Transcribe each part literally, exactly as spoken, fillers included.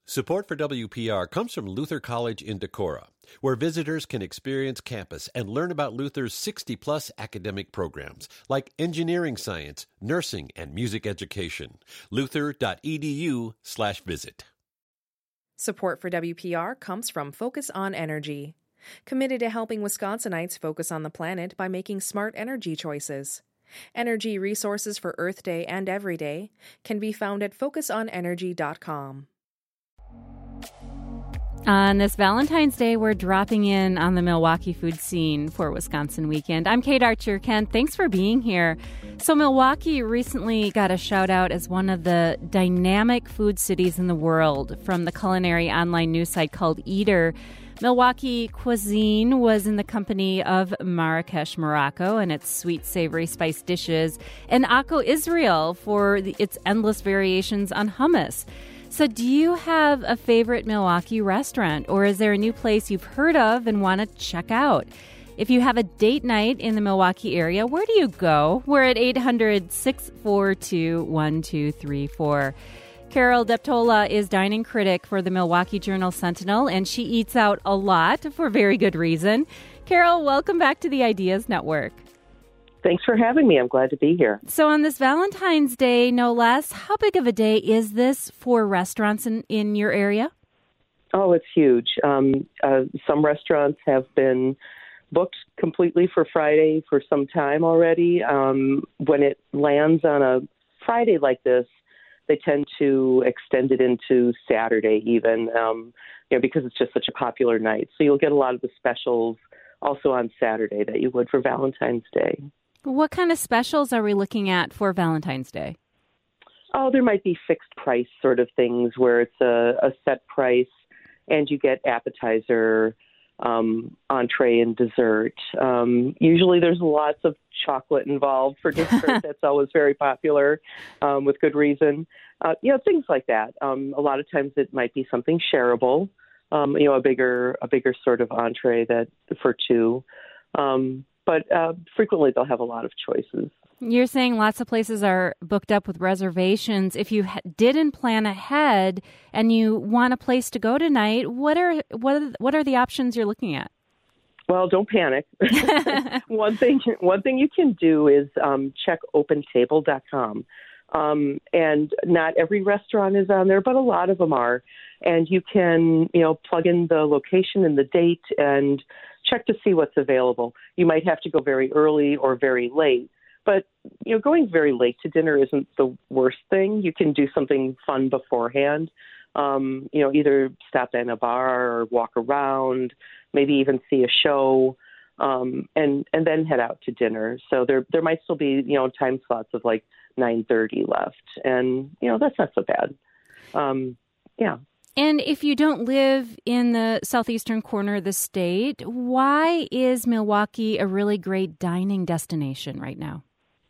Support for W P R comes from Luther College in Decorah, where visitors can experience campus and learn about Luther's sixty-plus academic programs like engineering science, nursing, and music education. luther.edu slash visit. Support for W P R comes from Focus on Energy, committed to helping Wisconsinites focus on the planet by making smart energy choices. Energy resources for Earth Day and Every Day can be found at focus on energy dot com. On this Valentine's Day, we're dropping in on the Milwaukee food scene for Wisconsin Weekend. I'm Kate Archer. Ken, thanks for being here. So Milwaukee recently got a shout out as one of the dynamic food cities in the world from the culinary online news site called Eater. Milwaukee cuisine was in the company of Marrakesh, Morocco, and its sweet, savory spiced dishes, and Akko, Israel, for the, its endless variations on hummus. So do you have a favorite Milwaukee restaurant, or is there a new place you've heard of and want to check out? If you have a date night in the Milwaukee area, where do you go? We're at eight hundred, six four two, one two three four. Carol Deptola is dining critic for the Milwaukee Journal-Sentinel, and she eats out a lot for very good reason. Carol, welcome back to the Ideas Network. Thanks for having me. I'm glad to be here. So on this Valentine's Day, no less, how big of a day is this for restaurants in, in your area? Oh, it's huge. Um, uh, some restaurants have been booked completely for Friday for some time already. Um, when it lands on a Friday like this, they tend to extend it into Saturday even, um, you know, because it's just such a popular night. So you'll get a lot of the specials also on Saturday that you would for Valentine's Day. What kind of specials are we looking at for Valentine's Day? Oh, there might be fixed price sort of things where it's a, a set price and you get appetizer, um, entree, and dessert. Um, usually there's lots of chocolate involved for dessert. That's always very popular, um, with good reason. Uh, you know, things like that. Um, a lot of times it might be something shareable, um, you know, a bigger a bigger sort of entree that for two. Um But uh, frequently they'll have a lot of choices. You're saying lots of places are booked up with reservations. If you ha- didn't plan ahead and you want a place to go tonight, what are what are, what are the options you're looking at? Well, don't panic. one thing one thing you can do is um, check open table dot com. Um, and not every restaurant is on there, but a lot of them are. And you can, you know, plug in the location and the date and check to see what's available. You might have to go very early or very late. But, you know, going very late to dinner isn't the worst thing. You can do something fun beforehand. Um, you know, either stop in a bar or walk around, maybe even see a show, um, and, and then head out to dinner. So there there might still be, you know, time slots of like nine thirty left. And, you know, that's not so bad. Um, yeah. And if you don't live in the southeastern corner of the state, why is Milwaukee a really great dining destination right now?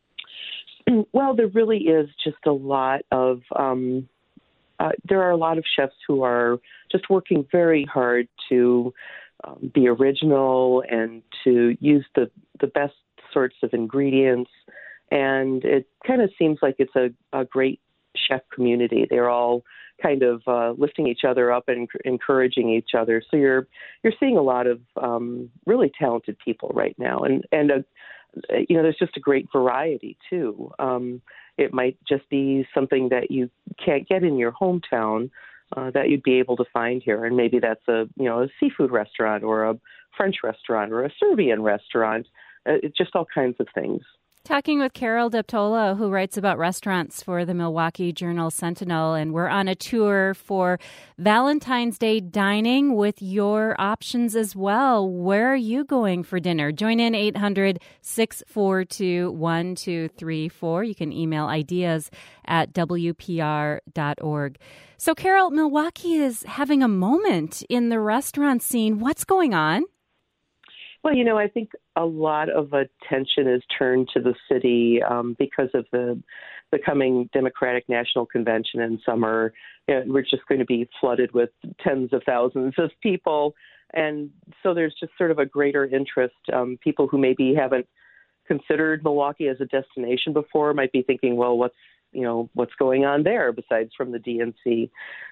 Well, there really is just a lot of, um, uh, there are a lot of chefs who are just working very hard to um, be original and to use the, the best sorts of ingredients. And it kind of seems like it's a, a great chef community. They're all kind of uh, lifting each other up and encouraging each other. So you're you're seeing a lot of um, really talented people right now, and and uh, you know there's just a great variety too. Um, it might just be something that you can't get in your hometown uh, that you'd be able to find here, and maybe that's a you know a seafood restaurant or a French restaurant or a Serbian restaurant. Uh, it's just all kinds of things. Talking with Carol Deptola, who writes about restaurants for the Milwaukee Journal-Sentinel, and we're on a tour for Valentine's Day dining with your options as well. Where are you going for dinner? Join in eight hundred, six four two, one two three four. You can email ideas at w p r dot org. So, Carol, Milwaukee is having a moment in the restaurant scene. What's going on? Well, you know, I think a lot of attention is turned to the city um, because of the the coming Democratic National Convention in summer. You know, we're just going to be flooded with tens of thousands of people. And so there's just sort of a greater interest. Um, people who maybe haven't considered Milwaukee as a destination before might be thinking, well, what's you know, what's going on there besides from the D N C.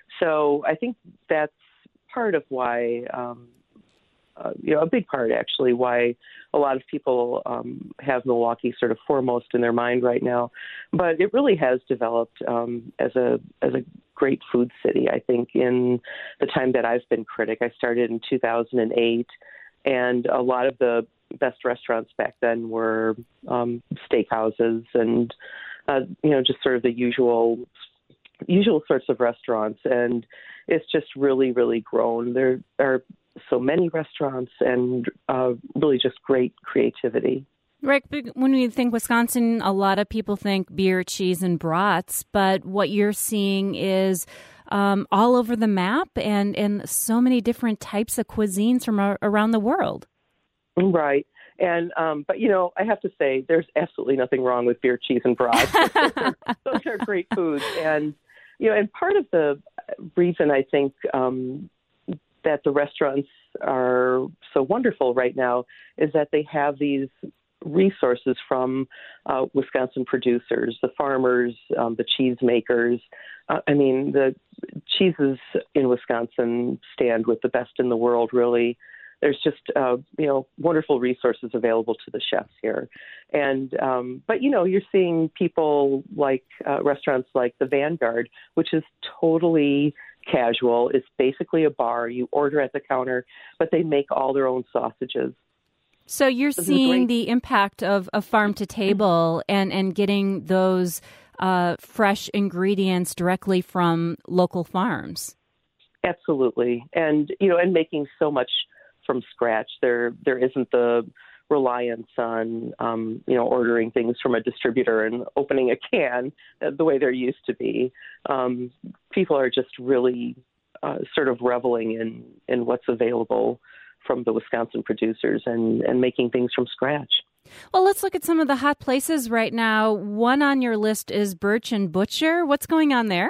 So I think that's part of why, um, uh, you know, a big part actually why a lot of people um, have Milwaukee sort of foremost in their mind right now. But it really has developed um, as a as a great food city. I think in the time that I've been critic, I started in two thousand eight, and a lot of the best restaurants back then were um, steakhouses and uh, you know, just sort of the usual usual sorts of restaurants. And it's just really, really grown. There are so many restaurants and uh, really just great creativity. Rick, when we think Wisconsin, a lot of people think beer, cheese, and brats, but what you're seeing is um, all over the map and, and so many different types of cuisines from a- around the world. Right. And, um, but, you know, I have to say there's absolutely nothing wrong with beer, cheese, and brats. those, are, those are great foods. And, you know, and part of the reason I think um, that the restaurants are so wonderful right now is that they have these resources from uh, Wisconsin producers, the farmers, um, the cheese makers. Uh, I mean, the cheeses in Wisconsin stand with the best in the world, really. There's just, uh, you know, wonderful resources available to the chefs here. And, um, but, you know, you're seeing people like uh, restaurants like the Vanguard, which is totally casual. It's basically a bar. You order at the counter, but they make all their own sausages. So you're this seeing the impact of, of farm to table and, and getting those uh, fresh ingredients directly from local farms. Absolutely. And, you know, and making so much from scratch. There there isn't the reliance on, um, you know, ordering things from a distributor and opening a can the way there used to be. Um, people are just really uh, sort of reveling in, in what's available from the Wisconsin producers and, and making things from scratch. Well, let's look at some of the hot places right now. One on your list is Birch and Butcher. What's going on there?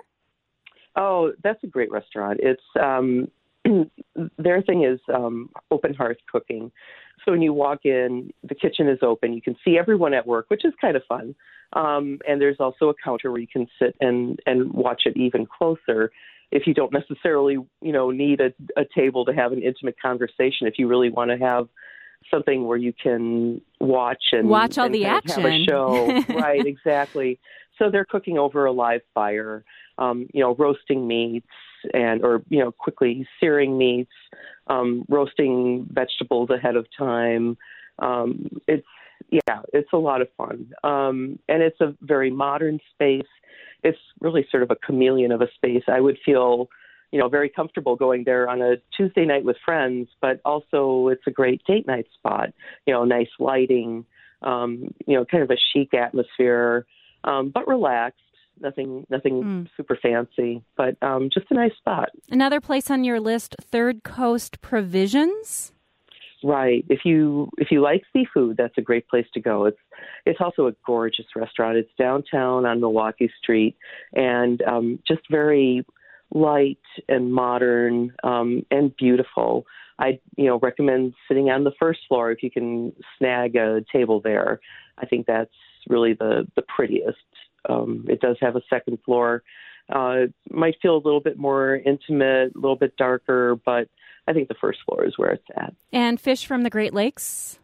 Oh, that's a great restaurant. It's um, their thing is um, open hearth cooking. So when you walk in, the kitchen is open. You can see everyone at work, which is kind of fun. Um, and there's also a counter where you can sit and, and watch it even closer if you don't necessarily, you know, need a, a table to have an intimate conversation. If you really want to have something where you can watch and watch all and the action, have a show. Right, exactly. So they're cooking over a live fire, um, you know, roasting meats and, or, you know, quickly searing meats, um, roasting vegetables ahead of time. Um, it's, yeah, it's a lot of fun. Um, and it's a very modern space. It's really sort of a chameleon of a space. I would feel, you know, very comfortable going there on a Tuesday night with friends, but also it's a great date night spot, you know, nice lighting, um, you know, kind of a chic atmosphere, um, but relaxed. Nothing, nothing mm. super fancy, but um, just a nice spot. Another place on your list, Third Coast Provisions. Right. If you if you like seafood, that's a great place to go. It's it's also a gorgeous restaurant. It's downtown on Milwaukee Street, and um, just very light and modern um, and beautiful. I you know recommend sitting on the first floor if you can snag a table there. I think that's really the the prettiest. Um, it does have a second floor. Uh, might feel a little bit more intimate, a little bit darker, but I think the first floor is where it's at. And fish from the Great Lakes?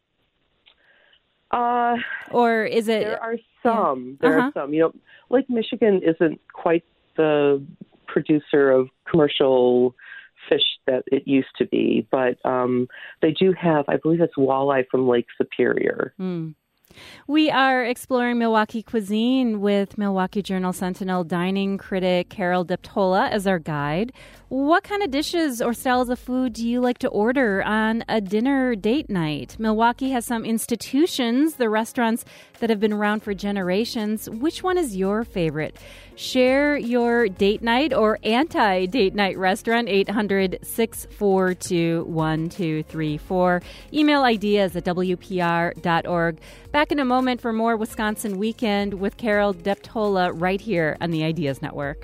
Uh, or is it? There are some. Yeah. There uh-huh. are some. You know, Lake Michigan isn't quite the producer of commercial fish that it used to be, but um, they do have, I believe it's walleye from Lake Superior. Mm. We are exploring Milwaukee cuisine with Milwaukee Journal Sentinel dining critic Carol Deptola as our guide. What kind of dishes or styles of food do you like to order on a dinner date night? Milwaukee has some institutions, the restaurants that have been around for generations. Which one is your favorite? Share your date night or anti-date night restaurant, eight hundred, six four two, one two three four. Email ideas at W P R dot org. Back in a moment for more Wisconsin Weekend with Carol Deptola right here on the Ideas Network.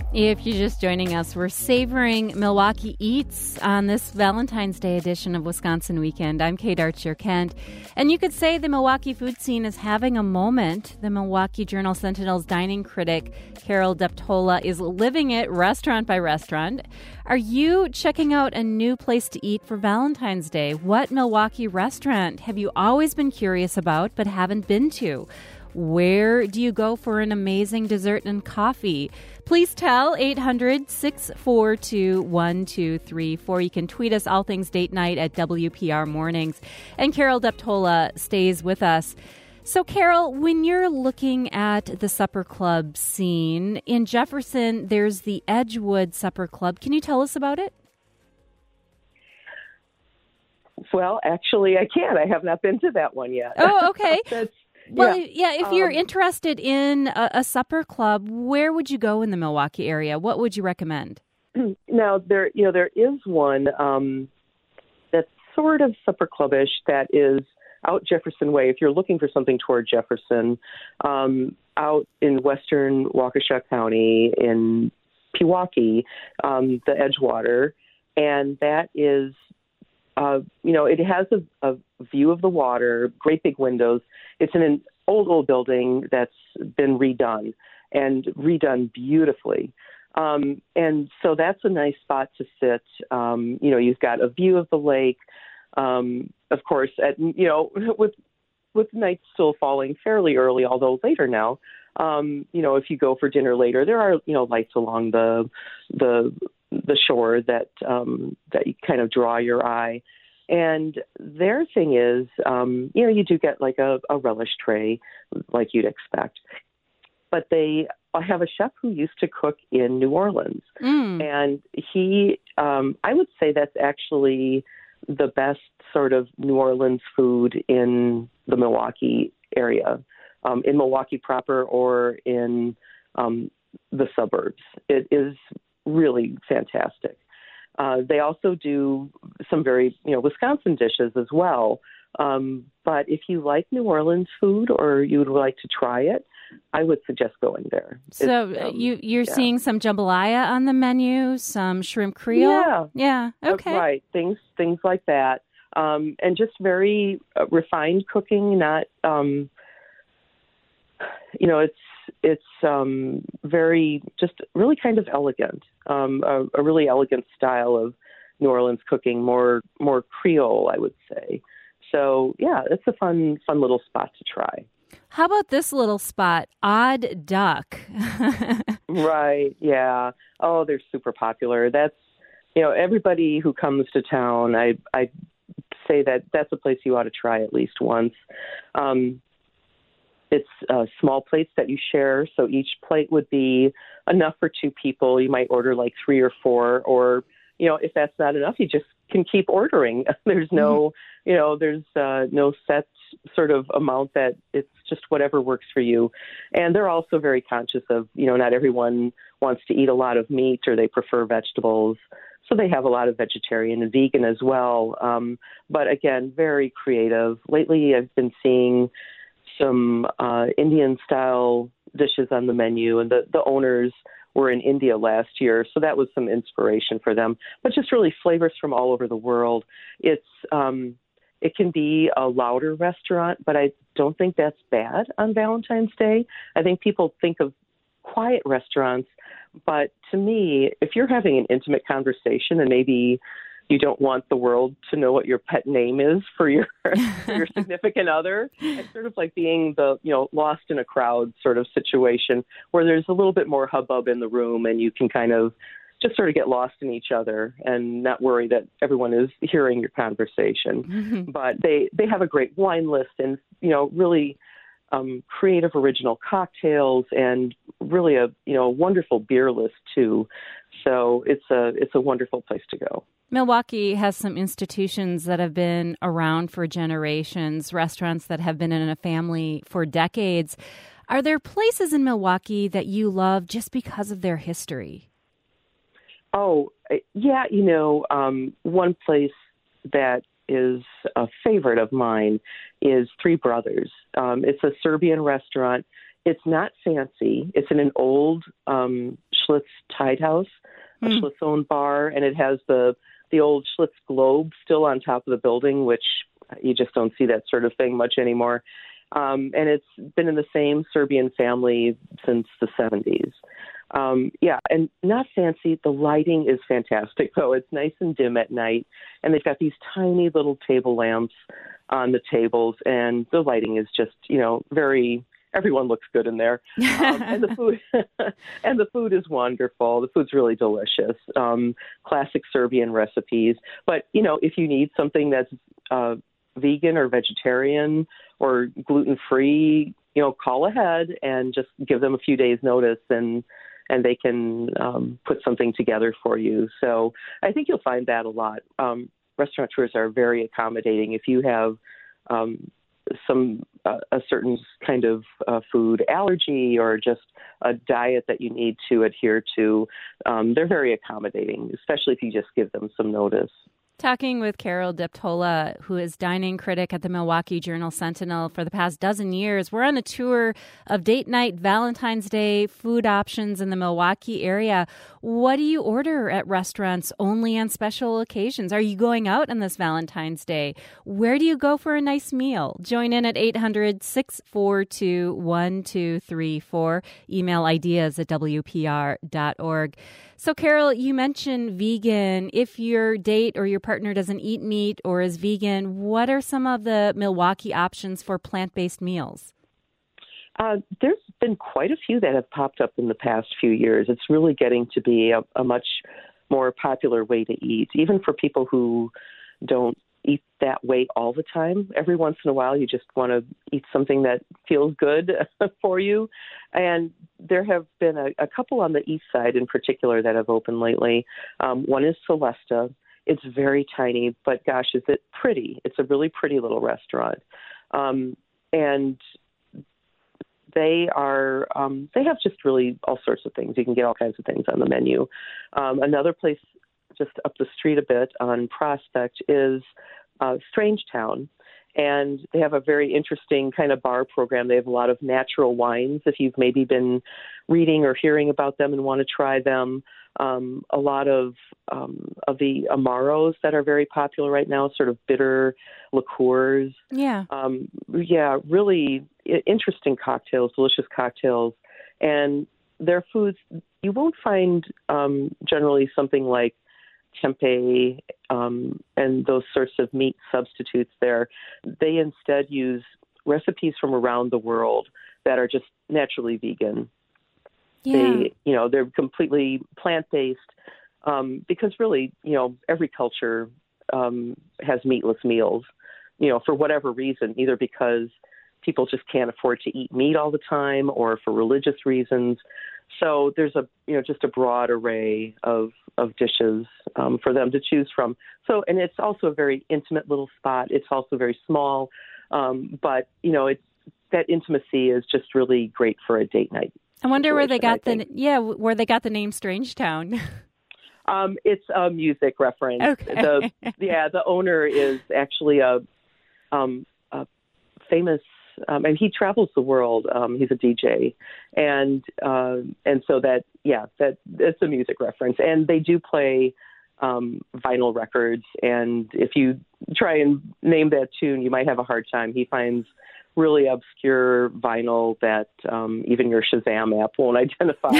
If you're just joining us, we're savoring Milwaukee Eats on this Valentine's Day edition of Wisconsin Weekend. I'm Kate Archer-Kent, and you could say the Milwaukee food scene is having a moment. The Milwaukee Journal-Sentinel's dining critic, Carol Deptola, is living it restaurant by restaurant. Are you checking out a new place to eat for Valentine's Day? What Milwaukee restaurant have you always been curious about but haven't been to? Where do you go for an amazing dessert and coffee? Please tell eight hundred, six four two, one two three four. You can tweet us all things date night at W P R Mornings. And Carol Deptola stays with us. So, Carol, when you're looking at the supper club scene, in Jefferson, there's the Edgewood Supper Club. Can you tell us about it? Well, actually, I can. I have not been to that one yet. Oh, okay. That's Well, yeah, yeah if you're um, interested in a, a supper club, where would you go in the Milwaukee area? What would you recommend? Now, there, you know, there is one um, that's sort of supper clubbish that is out Jefferson Way. If you're looking for something toward Jefferson, um, out in western Waukesha County in Pewaukee, um, the Edgewater, and that is, uh, you know, it has a, a view of the water, great big windows. It's in an old, old building that's been redone and redone beautifully. Um, and so that's a nice spot to sit. Um, you know, you've got a view of the lake. Um, of course, at, you know, with with night still falling fairly early, although later now. Um, you know, if you go for dinner later, there are, you know, lights along the the the shore that um, that kind of draw your eye. And their thing is, um, you know, you do get like a, a relish tray, like you'd expect. But they have a chef who used to cook in New Orleans. Mm. And he, um, I would say that's actually the best sort of New Orleans food in the Milwaukee area, um, in Milwaukee proper or in um, the suburbs. It is really fantastic. Uh, they also do some very, you know, Wisconsin dishes as well. Um, but if you like New Orleans food or you would like to try it, I would suggest going there. So um, you, you're yeah. seeing some jambalaya on the menu, some shrimp creole? Yeah. Yeah. Okay. Uh, right. Things, things like that. Um, and just very uh, refined cooking, not, um, you know, it's, it's um, very, just really kind of elegant, um, a, a really elegant style of New Orleans cooking, more, more Creole, I would say. So, yeah, it's a fun, fun little spot to try. How about this little spot, Odd Duck? Right, yeah. Oh, they're super popular. That's, you know, everybody who comes to town, I, I say that that's a place you ought to try at least once. Um, It's uh, small plates that you share, so each plate would be enough for two people. You might order like three or four, or, you know, if that's not enough, you just can keep ordering. There's no, you know, there's uh, no set sort of amount that it's just whatever works for you. And they're also very conscious of, you know, not everyone wants to eat a lot of meat or they prefer vegetables. So they have a lot of vegetarian and vegan as well. Um, but again, very creative. Lately, I've been seeing some uh, Indian-style dishes on the menu, and the, the owners were in India last year, so that was some inspiration for them. But just really flavors from all over the world. It's um, it can be a louder restaurant, but I don't think that's bad on Valentine's Day. I think people think of quiet restaurants, but to me, if you're having an intimate conversation and maybe you don't want the world to know what your pet name is for your for your significant other. It's sort of like being the, you know, lost in a crowd sort of situation where there's a little bit more hubbub in the room and you can kind of just sort of get lost in each other and not worry that everyone is hearing your conversation. Mm-hmm. But they, they have a great wine list and, you know, really um, creative, original cocktails and really a, you know, wonderful beer list too. So it's a, it's a wonderful place to go. Milwaukee has some institutions that have been around for generations, restaurants that have been in a family for decades. Are there places in Milwaukee that you love just because of their history? Oh, yeah. You know, um, one place that is a favorite of mine is Three Brothers. Um, it's a Serbian restaurant. It's not fancy. It's in an old um, Schlitz Tide House, a Mm. Schlitz-owned bar, and it has the the old Schlitz globe still on top of the building, which you just don't see that sort of thing much anymore. Um, and it's been in the same Serbian family since the seventies. Um, yeah, and not fancy. The lighting is fantastic, though. It's nice and dim at night, and they've got these tiny little table lamps on the tables, and the lighting is just, you know, very. Everyone looks good in there, um, and the food and the food is wonderful. The food's really delicious. Um, classic Serbian recipes, but you know, if you need something that's uh, vegan or vegetarian or gluten free, you know, call ahead and just give them a few days notice, and and they can um, put something together for you. So I think you'll find that a lot. Um, restaurateurs are very accommodating. If you have um, some uh, a certain kind of uh, food allergy or just a diet that you need to adhere to, um, they're very accommodating, especially if you just give them some notice. Talking with Carol Deptola, who is dining critic at the Milwaukee Journal-Sentinel for the past dozen years. We're on a tour of date night Valentine's Day food options in the Milwaukee area. What do you order at restaurants only on special occasions? Are you going out on this Valentine's Day? Where do you go for a nice meal? Join in at eight hundred, six four two, one two three four. Email ideas at w p r dot org. So, Carol, you mentioned vegan. If your date or your partner doesn't eat meat or is vegan, what are some of the Milwaukee options for plant-based meals? Uh, there's been quite a few that have popped up in the past few years. It's really getting to be a, a much more popular way to eat, even for people who don't eat that way all the time. Every once in a while, you just want to eat something that feels good for you. And there have been a, a couple on the east side in particular that have opened lately. Um, one is Celesta. It's very tiny, but gosh, is it pretty. It's a really pretty little restaurant. Um, and they are, um, they have just really all sorts of things. You can get all kinds of things on the menu. Um, another place just up the street a bit on Prospect is uh, Strangetown. And they have a very interesting kind of bar program. They have a lot of natural wines, if you've maybe been reading or hearing about them and want to try them. Um, a lot of um, of the Amaros that are very popular right now, sort of bitter liqueurs. Yeah. Um, yeah, really interesting cocktails, delicious cocktails. And their foods, you won't find um, generally something like tempeh um, and those sorts of meat substitutes there. They instead use recipes from around the world that are just naturally vegan. Yeah. They, you know, they're completely plant-based um, because really, you know, every culture um, has meatless meals, you know, for whatever reason, either because people just can't afford to eat meat all the time or for religious reasons. So there's a, you know, just a broad array of, of dishes um, for them to choose from. So, and it's also a very intimate little spot. It's also very small, um, but, you know, it's, that intimacy is just really great for a date night. I wonder where they got the, yeah, where they got the name Strangetown. um, it's a music reference. Okay. The, yeah, the owner is actually a, um, a famous, Um, and he travels the world. Um, he's a D J, and uh, and so that yeah, that it's a music reference. And they do play um, vinyl records. And if you try and name that tune, you might have a hard time. He finds really obscure vinyl that um, even your Shazam app won't identify.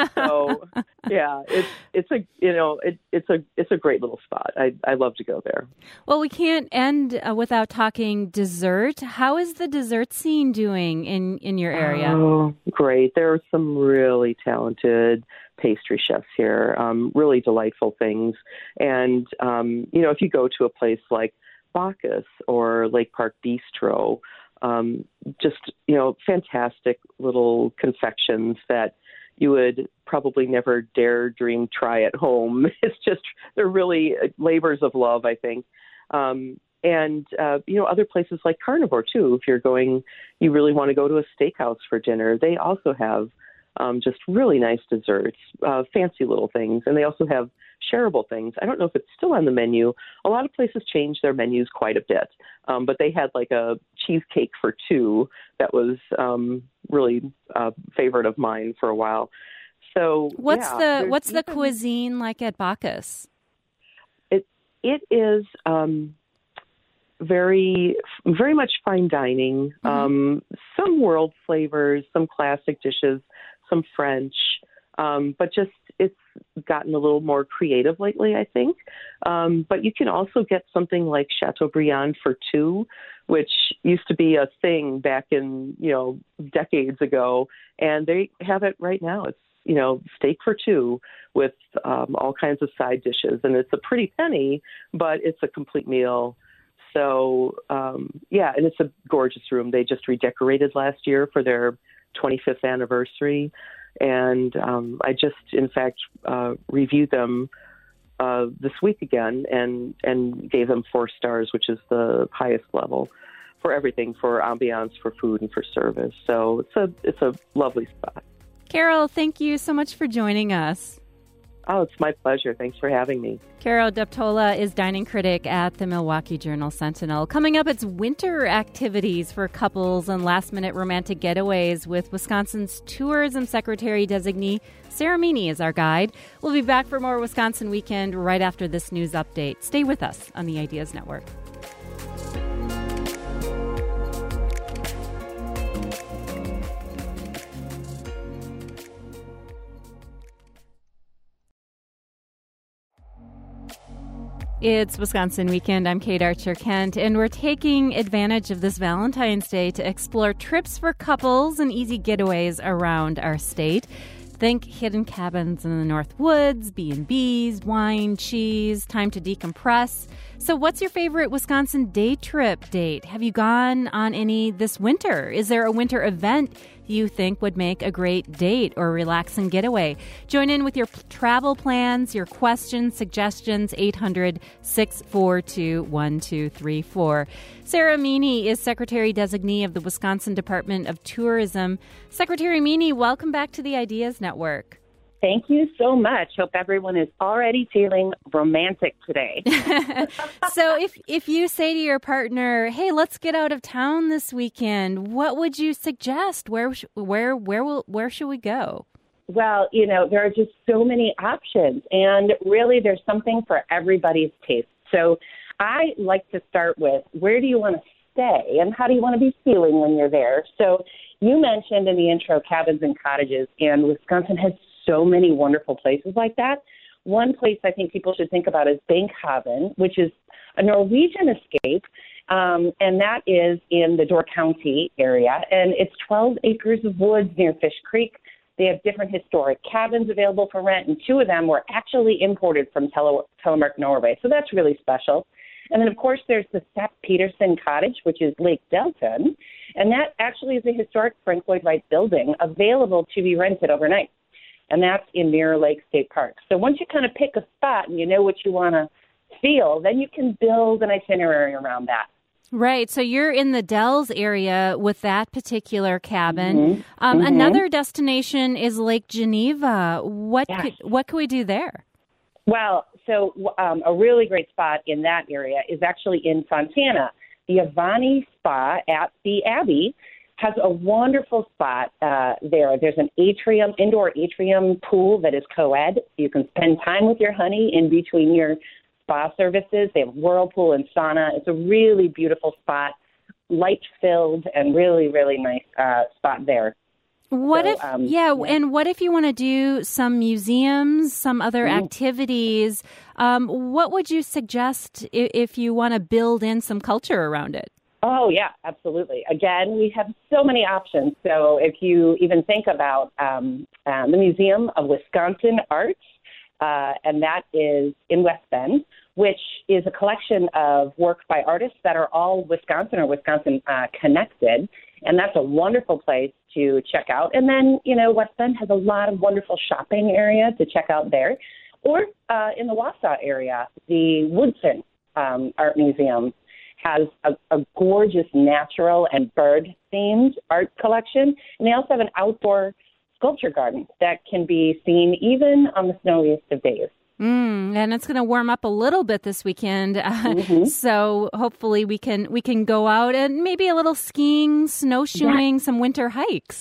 So yeah, it's it's a you know it, it's a it's a great little spot. I I love to go there. Well, we can't end uh, without talking dessert. How is the dessert scene doing in, in your area? Oh, great! There are some really talented pastry chefs here. Um, really delightful things, and um, you know if you go to a place like Bacchus or Lake Park Bistro. Um, just, you know, fantastic little confections that you would probably never dare dream try at home. It's just, they're really labors of love, I think. Um, and, uh, you know, other places like Carnivore, too, if you're going, you really want to go to a steakhouse for dinner, they also have um, just really nice desserts, uh, fancy little things. And they also have shareable things. I don't know if it's still on the menu. A lot of places change their menus quite a bit, um, but they had like a cheesecake for two that was um, really a favorite of mine for a while. So what's yeah, the there's what's the even- cuisine like at Bacchus? It it is um, very very much fine dining. Mm-hmm. Um, some world flavors, some classic dishes, some French, um, but just it's gotten a little more creative lately, I think. Um, but you can also get something like Chateaubriand for two, which used to be a thing back in, you know, decades ago. And they have it right now. It's, you know, steak for two with um, all kinds of side dishes. And it's a pretty penny, but it's a complete meal. So, um, yeah, and it's a gorgeous room. They just redecorated last year for their twenty-fifth anniversary. And um, I just, in fact, uh, reviewed them uh, this week again and, and gave them four stars, which is the highest level for everything, for ambiance, for food, and for service. So it's a it's a lovely spot. Carol, thank you so much for joining us. Oh, it's my pleasure. Thanks for having me. Carol Deptola is dining critic at the Milwaukee Journal-Sentinel. Coming up, it's winter activities for couples and last-minute romantic getaways with Wisconsin's Tourism Secretary-designee Sarah Meany is our guide. We'll be back for more Wisconsin Weekend right after this news update. Stay with us on the Ideas Network. It's Wisconsin Weekend. I'm Kate Archer-Kent, and we're taking advantage of this Valentine's Day to explore trips for couples and easy getaways around our state. Think hidden cabins in the North Woods, B and B's, wine, cheese, time to decompress. So what's your favorite Wisconsin day trip date? Have you gone on any this winter? Is there a winter event you think would make a great date or relaxing getaway? Join in with your p- travel plans, your questions, suggestions, eight hundred, six four two, one two three four. Sarah Meany is Secretary-designee of the Wisconsin Department of Tourism. Secretary Meany, welcome back to the Ideas Network. Thank you so much. Hope everyone is already feeling romantic today. So if if you say to your partner, "Hey, let's get out of town this weekend," what would you suggest? Where sh- where where will where should we go? Well, you know, there are just so many options, and really there's something for everybody's taste. So I like to start with, where do you want to stay and how do you want to be feeling when you're there? So you mentioned in the intro cabins and cottages, and Wisconsin has so many wonderful places like that. One place I think people should think about is Bankhaven, which is a Norwegian escape, um, and that is in the Door County area. And it's twelve acres of woods near Fish Creek. They have different historic cabins available for rent, and two of them were actually imported from Tele- Telemark, Norway. So that's really special. And then, of course, there's the Sepp Peterson Cottage, which is Lake Delton, and that actually is a historic Frank Lloyd Wright building available to be rented overnight. And that's in Mirror Lake State Park. So once you kind of pick a spot and you know what you want to feel, then you can build an itinerary around that. Right. So you're in the Dells area with that particular cabin. Mm-hmm. Um, Mm-hmm. Another destination is Lake Geneva. What Yes. could, what can we do there? Well, so um, a really great spot in that area is actually in Fontana. The Avani Spa at the Abbey has a wonderful spot uh, there. There's an atrium, indoor atrium pool that is co-ed. You can spend time with your honey in between your spa services. They have whirlpool and sauna. It's a really beautiful spot, light-filled, and really, really nice uh, spot there. What So, if, um, yeah, yeah. and what if you want to do some museums, some other Mhm. activities? Um, what would you suggest if, if you want to build in some culture around it? Oh, yeah, absolutely. Again, we have so many options. So if you even think about um, uh, the Museum of Wisconsin Arts, uh, and that is in West Bend, which is a collection of work by artists that are all Wisconsin or Wisconsin uh, connected. And that's a wonderful place to check out. And then, you know, West Bend has a lot of wonderful shopping area to check out there. Or uh, in the Wausau area, the Woodson um, Art Museum has a, a gorgeous natural and bird-themed art collection. And they also have an outdoor sculpture garden that can be seen even on the snowiest of days. Mm, and it's going to warm up a little bit this weekend, uh, Mm-hmm. so hopefully we can we can go out and maybe a little skiing, snowshoeing, Yeah. some winter hikes.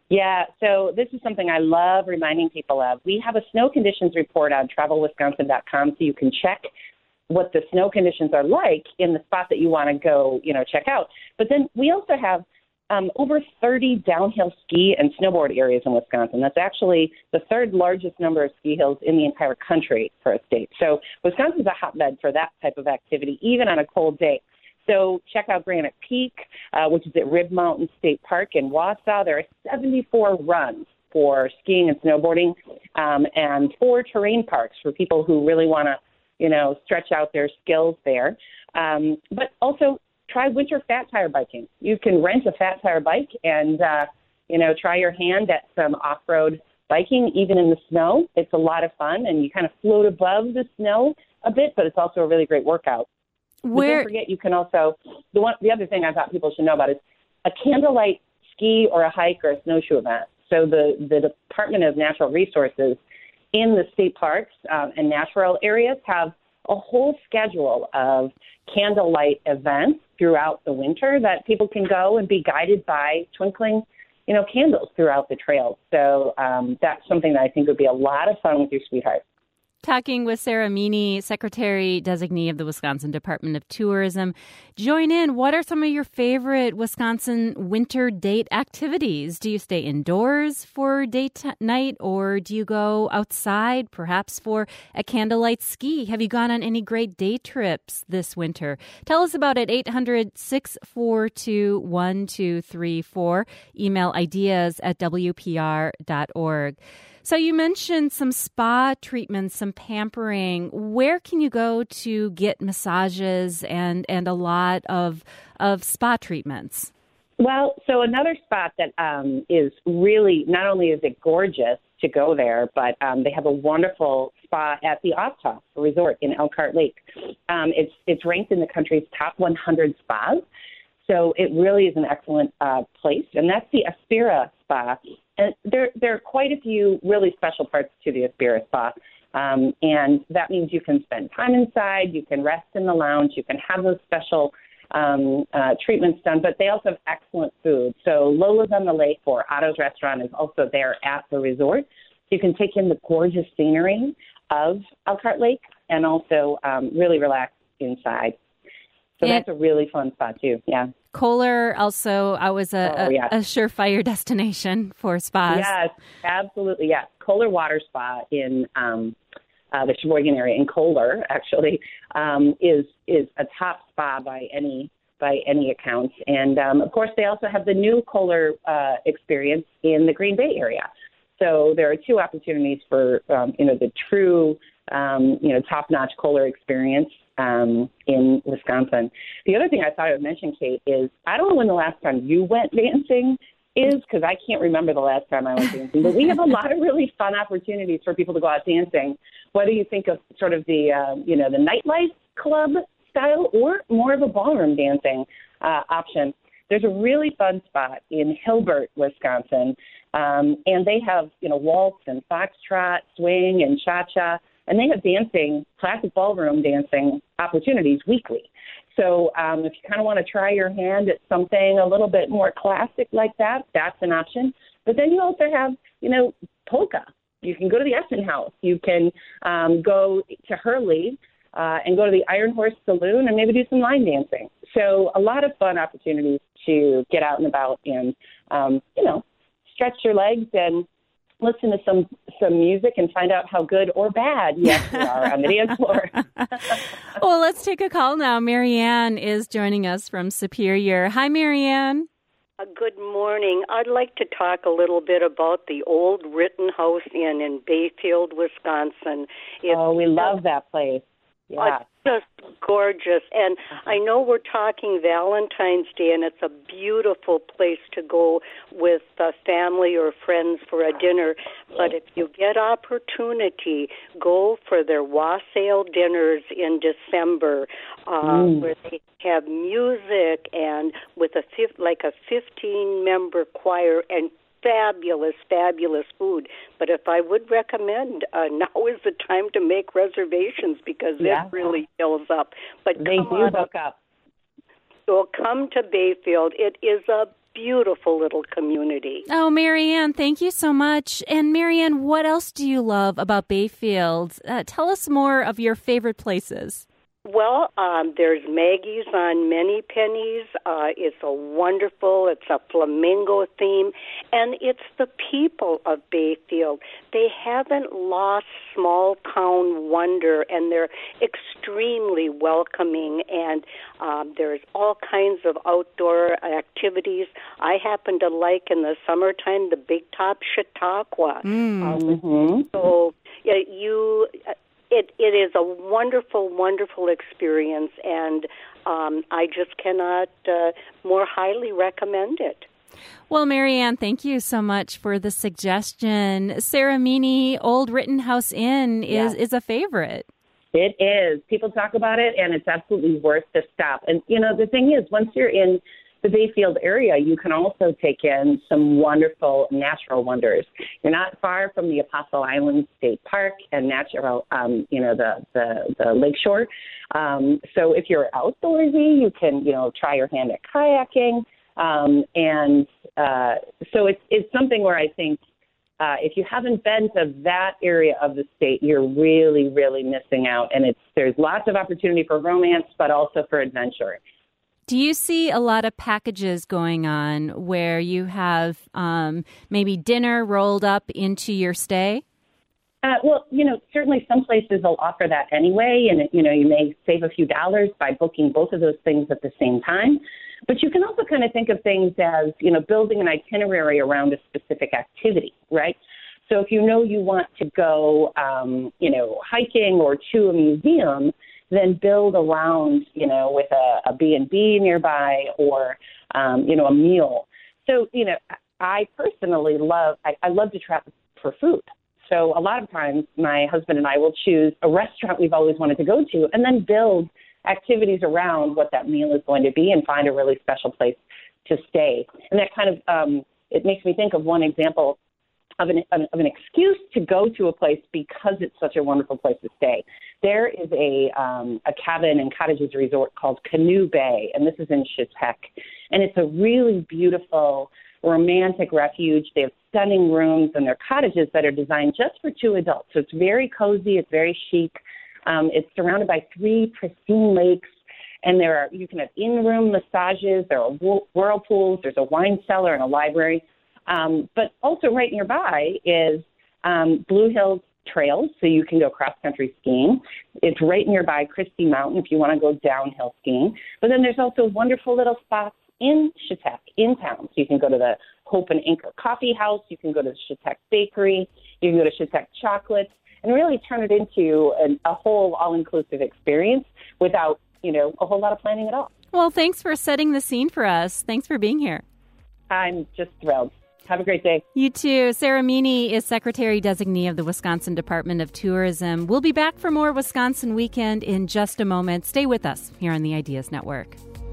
Yeah, so this is something I love reminding people of. We have a snow conditions report on travel wisconsin dot com, so you can check what the snow conditions are like in the spot that you want to go, you know, check out. But then we also have um, over thirty downhill ski and snowboard areas in Wisconsin. That's actually the third largest number of ski hills in the entire country for a state. So Wisconsin's a hotbed for that type of activity, even on a cold day. So check out Granite Peak, uh, which is at Rib Mountain State Park in Wausau. There are seventy-four runs for skiing and snowboarding, um, and four terrain parks for people who really want to, you know, stretch out their skills there. Um, but also try winter fat tire biking. You can rent a fat tire bike and, uh, you know, try your hand at some off-road biking, even in the snow. It's a lot of fun, and you kind of float above the snow a bit, but it's also a really great workout. Where? But don't forget, you can also, the one, the other thing I thought people should know about is a candlelight ski or a hike or a snowshoe event. So the, the Department of Natural Resources in the state parks um, and natural areas have a whole schedule of candlelight events throughout the winter that people can go and be guided by twinkling, you know, candles throughout the trails. So um, that's something that I think would be a lot of fun with your sweetheart. Talking with Sarah Meany, Secretary Designee of the Wisconsin Department of Tourism. Join in. What are some of your favorite Wisconsin winter date activities? Do you stay indoors for date night, or do you go outside, perhaps for a candlelight ski? Have you gone on any great day trips this winter? Tell us about it, eight hundred, six four two, one two three four. Email ideas at w p r dot org. So you mentioned some spa treatments, some pampering. Where can you go to get massages and, and a lot of of spa treatments? Well, so another spot that um, is really, not only is it gorgeous to go there, but um, they have a wonderful spa at the Oshtov Resort in Elkhart Lake. Um, it's it's ranked in the country's top one hundred spas. So it really is an excellent uh, place, and that's the Aspira Spa. And there, there are quite a few really special parts to the Aspira Spa, um, and that means you can spend time inside, you can rest in the lounge, you can have those special um, uh, treatments done, but they also have excellent food. So Lola's on the Lake, or Otto's Restaurant, is also there at the resort. So you can take in the gorgeous scenery of Elkhart Lake and also um, really relax inside. So and that's a really fun spot, too. Yeah. Kohler also uh, was a, oh, yes. a, a surefire destination for spas. Yes, absolutely, yes. Kohler Water Spa in um, uh, the Sheboygan area, in Kohler, actually, um, is is a top spa by any by any account. And, um, of course, they also have the new Kohler uh, experience in the Green Bay area. So there are two opportunities for, um, you know, the true, um, you know, top-notch Kohler experience Um, in Wisconsin. The other thing I thought I would mention, Kate, is I don't know when the last time you went dancing is, because I can't remember the last time I went dancing, but we have a lot of really fun opportunities for people to go out dancing, whether you think of sort of the, uh, you know, the nightlife club style or more of a ballroom dancing uh, option. There's a really fun spot in Hilbert, Wisconsin, um, and they have, you know, waltz and foxtrot, swing and cha-cha, and they have dancing, classic ballroom dancing opportunities weekly. So um, if you kind of want to try your hand at something a little bit more classic like that, that's an option. But then you also have, you know, polka. You can go to the Essen House. You can um, go to Hurley uh, and go to the Iron Horse Saloon and maybe do some line dancing. So a lot of fun opportunities to get out and about and, um, you know, stretch your legs and listen to some some music and find out how good or bad you actually are on the dance floor. Well, let's take a call now. Marianne is joining us from Superior. Hi, Marianne. Uh, good morning. I'd like to talk a little bit about the old Rittenhouse Inn in Bayfield, Wisconsin. It's oh, we love that place. Yeah. It's just gorgeous. And I know we're talking Valentine's Day, and it's a beautiful place to go with uh, family or friends for a dinner. But if you get opportunity, go for their wassail dinners in December, uh, mm. where they have music and with a like a fifteen-member choir and fabulous, fabulous food. But if I would recommend, uh, now is the time to make reservations because yeah. it really fills up. But they come do on, book up. So come to Bayfield. It is a beautiful little community. Oh, Marianne, thank you so much. And Marianne, what else do you love about Bayfield? Uh, tell us more of your favorite places. Well, um, there's Maggie's on Many Pennies. Uh, it's a wonderful, it's a flamingo theme, and it's the people of Bayfield. They haven't lost small town wonder, and they're extremely welcoming, and um, there's all kinds of outdoor activities. I happen to like in the summertime the Big Top Chautauqua. Mm. Uh, Mm-hmm. so yeah, you... Uh, It it is a wonderful, wonderful experience, and um, I just cannot uh, more highly recommend it. Well, Marianne, thank you so much for the suggestion. Sarah Meany, Old Rittenhouse Inn is, Yeah. is a favorite. It is. People talk about it, and it's absolutely worth the stop. And, you know, the thing is, once you're in the Bayfield area, you can also take in some wonderful natural wonders. You're not far from the Apostle Island State Park and natural, um, you know, the, the, the lakeshore. Um, so if you're outdoorsy, you can, you know, try your hand at kayaking. Um, and uh, so it's, it's something where I think uh, if you haven't been to that area of the state, you're really, really missing out. And it's there's lots of opportunity for romance, but also for adventure. Do you see a lot of packages going on where you have um, maybe dinner rolled up into your stay? Uh, well, you know, certainly some places will offer that anyway, and, you know, you may save a few dollars by booking both of those things at the same time. But you can also kind of think of things as, you know, building an itinerary around a specific activity, right? So if you know you want to go, um, you know, hiking or to a museum, then build around, you know, with a, a B and B nearby or, um, you know, a meal. So, you know, I personally love, I, I love to travel for food. So a lot of times my husband and I will choose a restaurant we've always wanted to go to and then build activities around what that meal is going to be and find a really special place to stay. And that kind of, um, it makes me think of one example of an, of an excuse to go to a place because it's such a wonderful place to stay. There is a um, a cabin and cottages resort called Canoe Bay, and this is in Chautauqua. And it's a really beautiful, romantic refuge. They have stunning rooms, and they're cottages that are designed just for two adults. So it's very cozy. It's very chic. Um, it's surrounded by three pristine lakes, and there are you can have in-room massages. There are whirlpools. There's a wine cellar and a library. Um, but also right nearby is um, Blue Hills Trails, so you can go cross-country skiing. It's right nearby Christie Mountain if you want to go downhill skiing. But then there's also wonderful little spots in Chautauqua, in town. So you can go to the Hope and Anchor Coffee House. You can go to the Chautauqua Bakery. You can go to Chautauqua Chocolates and really turn it into an, a whole all-inclusive experience without, you know, a whole lot of planning at all. Well, thanks for setting the scene for us. Thanks for being here. I'm just thrilled. Have a great day. You too. Sarah Meany is Secretary Designee of the Wisconsin Department of Tourism. We'll be back for more Wisconsin Weekend in just a moment. Stay with us here on the Ideas Network.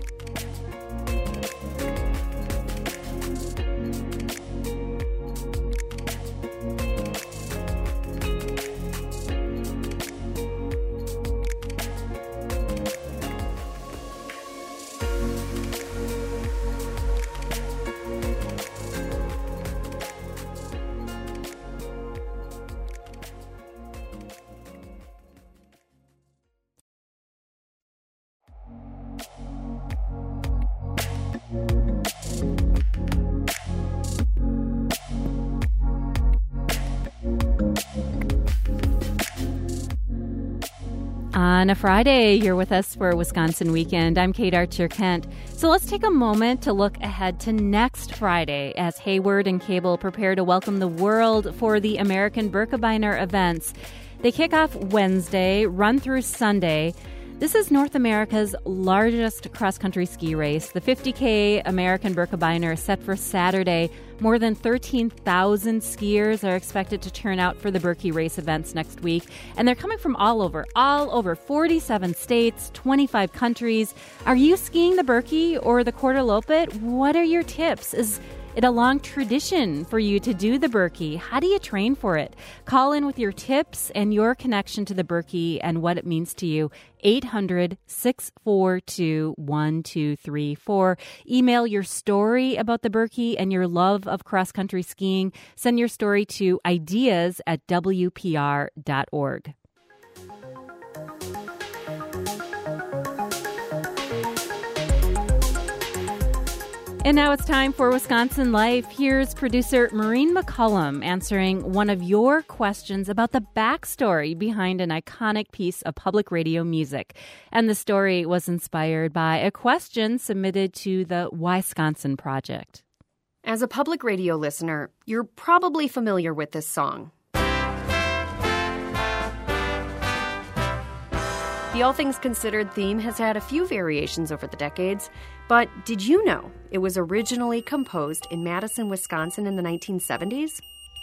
On a Friday, you're with us for Wisconsin Weekend. I'm Kate Archer-Kent. So let's take a moment to look ahead to next Friday as Hayward and Cable prepare to welcome the world for the American Birkebeiner events. They kick off Wednesday, run through Sunday. This is North America's largest cross-country ski race. The fifty K American Birkebeiner is set for Saturday. More than thirteen thousand skiers are expected to turn out for the Birkie race events next week. And they're coming from all over, all over forty-seven states, twenty-five countries. Are you skiing the Birkie or the Quarter Lopet? What are your tips? Is It's a long tradition for you to do the Berkey. How do you train for it? Call in with your tips and your connection to the Berkey and what it means to you. eight hundred, six four two, one two three four. Email your story about the Berkey and your love of cross-country skiing. Send your story to ideas at w p r dot org. And now it's time for Wisconsin Life. Here's producer Maureen McCullum answering one of your questions about the backstory behind an iconic piece of public radio music. And the story was inspired by a question submitted to the Wisconsin Project. As a public radio listener, you're probably familiar with this song. The All Things Considered theme has had a few variations over the decades, but did you know it was originally composed in Madison, Wisconsin in the nineteen seventies?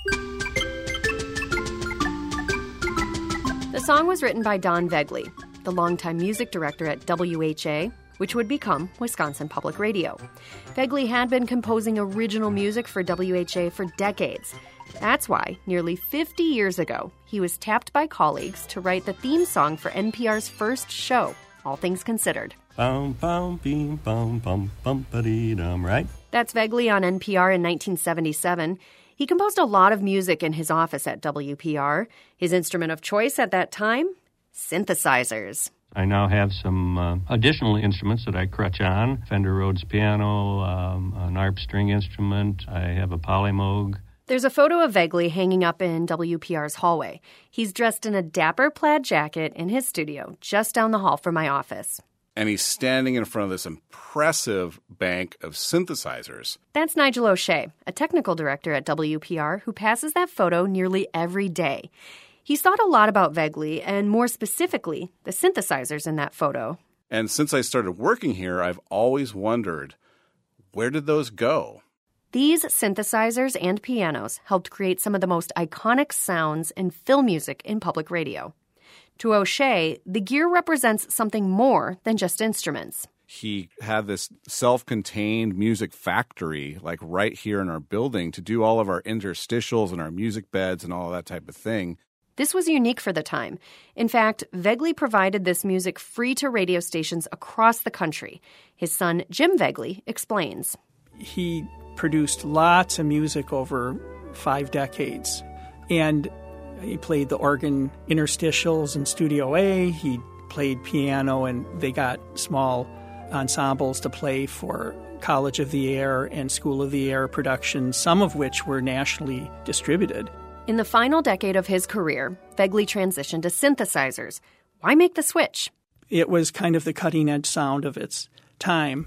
The song was written by Don Vegley, the longtime music director at W H A, which would become Wisconsin Public Radio. Vegley had been composing original music for W H A for decades. That's why, nearly fifty years ago, he was tapped by colleagues to write the theme song for N P R's first show, All Things Considered. Bum, bum, beam, bum, bum, bum, ba-dee-dum, right? That's Vegley on N P R in nineteen seventy-seven. He composed a lot of music in his office at W P R. His instrument of choice at that time? Synthesizers. I now have some uh, additional instruments that I crutch on. Fender Rhodes piano, um, an A R P string instrument. I have a Polymoog. There's a photo of Vegley hanging up in W P R's hallway. He's dressed in a dapper plaid jacket in his studio just down the hall from my office. And he's standing in front of this impressive bank of synthesizers. That's Nigel O'Shea, a technical director at W P R who passes that photo nearly every day. He's thought a lot about Vegley and, more specifically, the synthesizers in that photo. And since I started working here, I've always wondered, where did those go? These synthesizers and pianos helped create some of the most iconic sounds in film music in public radio. To O'Shea, the gear represents something more than just instruments. He had this self-contained music factory, like right here in our building, to do all of our interstitials and our music beds and all that type of thing. This was unique for the time. In fact, Vegley provided this music free to radio stations across the country. His son, Jim Vegley, explains. He produced lots of music over five decades. And he played the organ interstitials in Studio A. He played piano, and they got small ensembles to play for College of the Air and School of the Air productions, some of which were nationally distributed. In the final decade of his career, Vegley transitioned to synthesizers. Why make the switch? It was kind of the cutting-edge sound of its time.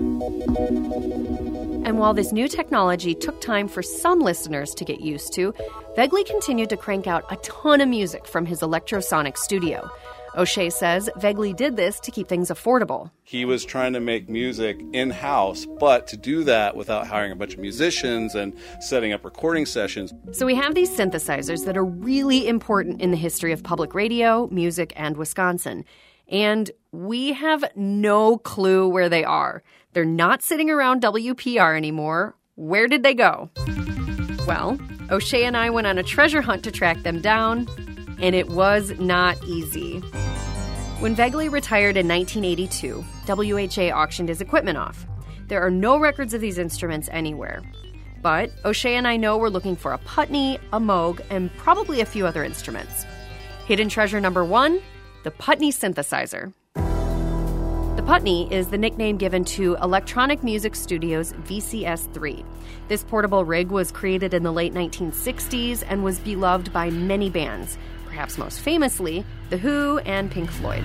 And while this new technology took time for some listeners to get used to, Vegley continued to crank out a ton of music from his electrosonic studio. O'Shea says Vegley did this to keep things affordable. He was trying to make music in-house, but to do that without hiring a bunch of musicians and setting up recording sessions. So we have these synthesizers that are really important in the history of public radio, music, and Wisconsin. And we have no clue where they are. They're not sitting around W P R anymore. Where did they go? Well, O'Shea and I went on a treasure hunt to track them down, and it was not easy. When Vegley retired in nineteen eighty-two, W H A auctioned his equipment off. There are no records of these instruments anywhere. But O'Shea and I know we're looking for a Putney, a Moog, and probably a few other instruments. Hidden treasure number one, the Putney synthesizer. The Putney is the nickname given to Electronic Music Studio's V C S three. This portable rig was created in the late nineteen sixties and was beloved by many bands, perhaps most famously, The Who and Pink Floyd.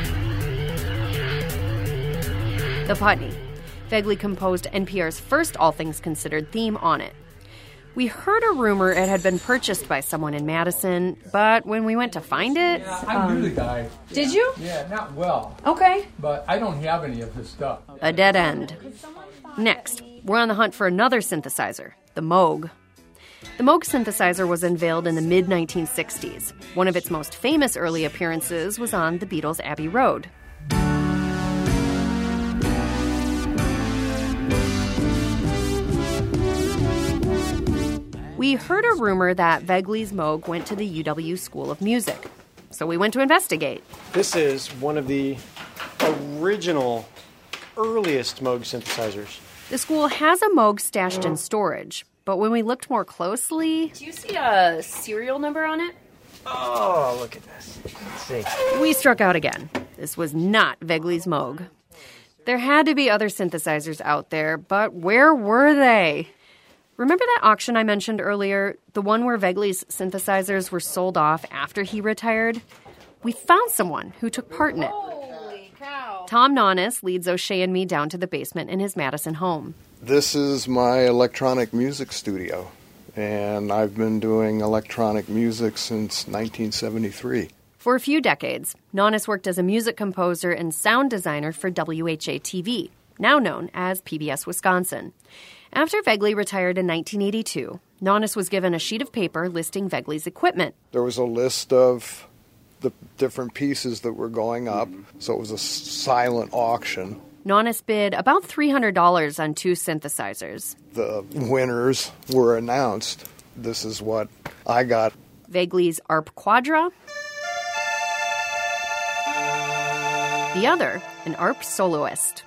The Putney. Vegley composed N P R's first All Things Considered theme on it. We heard a rumor it had been purchased by someone in Madison, but when we went to find it... Yeah, I knew um, the guy. Did you? Yeah, not well. Okay. But I don't have any of his stuff. A dead end. Next, we're on the hunt for another synthesizer, the Moog. The Moog synthesizer was unveiled in the mid nineteen sixties. One of its most famous early appearances was on the Beatles' Abbey Road. We heard a rumor that Vegley's Moog went to the U W School of Music. So we went to investigate. This is one of the original, earliest Moog synthesizers. The school has a Moog stashed in storage, but when we looked more closely... Do you see a serial number on it? Oh, look at this. Let's see. We struck out again. This was not Vegley's Moog. There had to be other synthesizers out there, but where were they? Remember that auction I mentioned earlier? The one where Vegley's synthesizers were sold off after he retired? We found someone who took part in it. Holy cow. Tom Nonnis leads O'Shea and me down to the basement in his Madison home. This is my electronic music studio, and I've been doing electronic music since nineteen seventy-three. For a few decades, Nonnis worked as a music composer and sound designer for W H A T V, now known as P B S Wisconsin. After Vegley retired in nineteen eighty-two, Nonnis was given a sheet of paper listing Vegley's equipment. There was a list of the different pieces that were going up, so it was a silent auction. Nonnis bid about three hundred dollars on two synthesizers. The winners were announced. This is what I got. Vegley's A R P Quadra. The other, an A R P Soloist.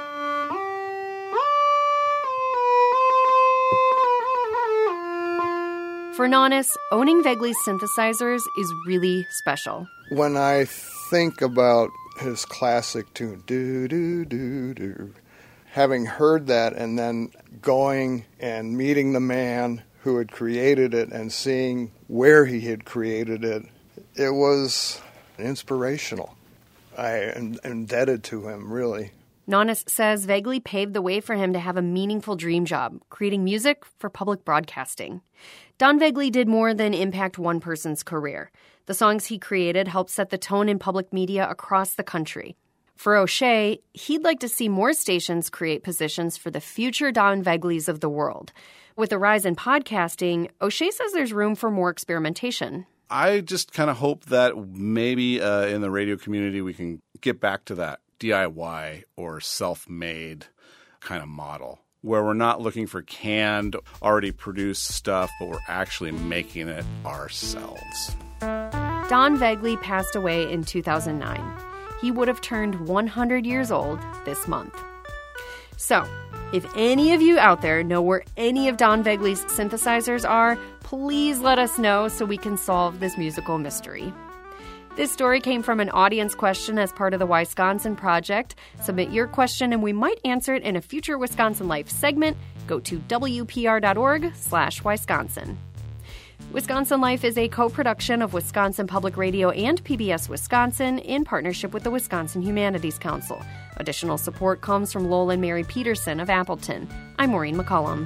For Nonnis, owning Vegley's synthesizers is really special. When I think about his classic tune, do do do do, having heard that and then going and meeting the man who had created it and seeing where he had created it, it was inspirational. I am indebted to him, really. Nonnis says Vegley paved the way for him to have a meaningful dream job, creating music for public broadcasting. Don Vegley did more than impact one person's career. The songs he created helped set the tone in public media across the country. For O'Shea, he'd like to see more stations create positions for the future Don Vegleys of the world. With the rise in podcasting, O'Shea says there's room for more experimentation. I just kind of hope that maybe uh, in the radio community we can get back to that D I Y or self-made kind of model where we're not looking for canned, already produced stuff, but we're actually making it ourselves. Don Vegley passed away in two thousand nine. He would have turned one hundred years old this month. So, if any of you out there know where any of Don Vegley's synthesizers are, please let us know so we can solve this musical mystery. This story came from an audience question as part of the Wisconsin Project. Submit your question and we might answer it in a future Wisconsin Life segment. Go to W P R dot org slash Wisconsin. Wisconsin Life is a co-production of Wisconsin Public Radio and P B S Wisconsin in partnership with the Wisconsin Humanities Council. Additional support comes from Lowell and Mary Peterson of Appleton. I'm Maureen McCollum.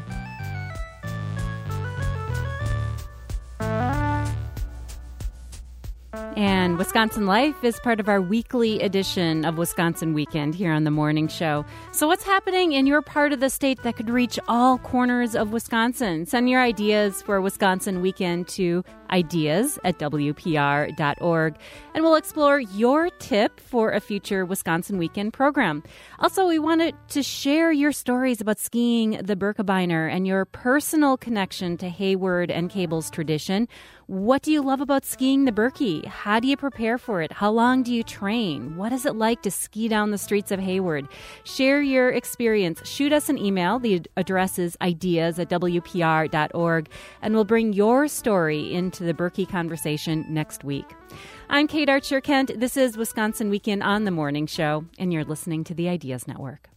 And Wisconsin Life is part of our weekly edition of Wisconsin Weekend here on the Morning Show. So what's happening in your part of the state that could reach all corners of Wisconsin? Send your ideas for Wisconsin Weekend to ideas at W P R dot org, and we'll explore your tip for a future Wisconsin Weekend program. Also, we wanted to share your stories about skiing the Birkebeiner and your personal connection to Hayward and Cable's tradition. What do you love about skiing the Birkie? How do you prepare for it? How long do you train? What is it like to ski down the streets of Hayward? Share your experience. Shoot us an email. The address is ideas at W P R dot org, and we'll bring your story into the Birkie conversation next week. I'm Kate Archer Kent. This is Wisconsin Weekend on the Morning Show, and you're listening to the Ideas Network.